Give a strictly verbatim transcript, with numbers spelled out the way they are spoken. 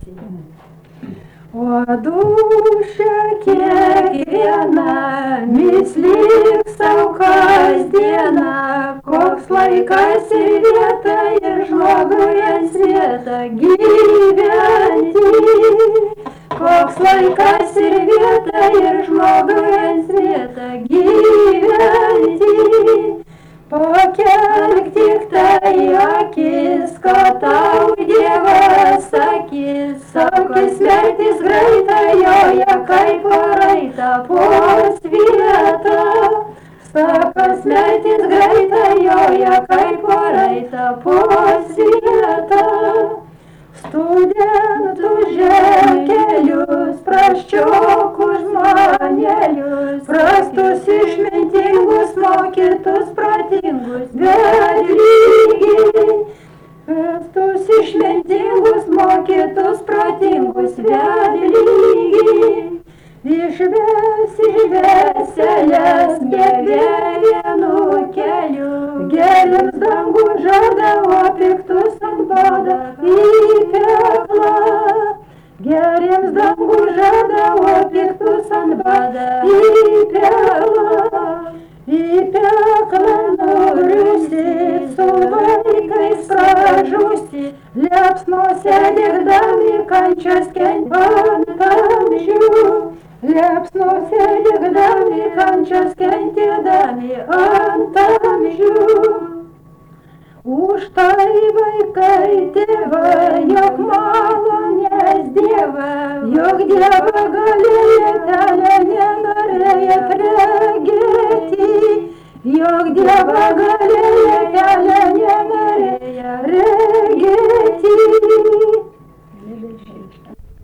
O dūšia kiekviena, mislyk sau kasdieną, koks laikas ir vieta ir žmogui ant vieta gyventi. Koks laikas ir vieta ir žmogui ant vieta gyventi. Pakelk tik tai akis, kad tau Dievas sakys, sakys mertis greita joja kaip raita po svietą. Sakas mertis greita joja kaip raita po svietą. Studentų žemkelius, prasčiokų žmonelius, prastus išmintingus, mokytus, protingus, bet lygiai. Prastus išmintingus, mokytus, protingus, bet lygiai. Išves, išveselės, ne vienu keliu, geriams dangų žada, o piktus ant bado į peklą. Geriams dangų žada, o piktus ant bado į peklą. Į peklą nuriusi, su vaikais pražusi, liepsnose degdami kančias kentėdami amžių. Liepsnose degdami kančias kentėdami ant amžių. Už tai vaikai tėva, jog malonės Dieva, jog Dieva galėtelė nenorėjat regėti, jog Dieva galėtelė nenorėjat regėti.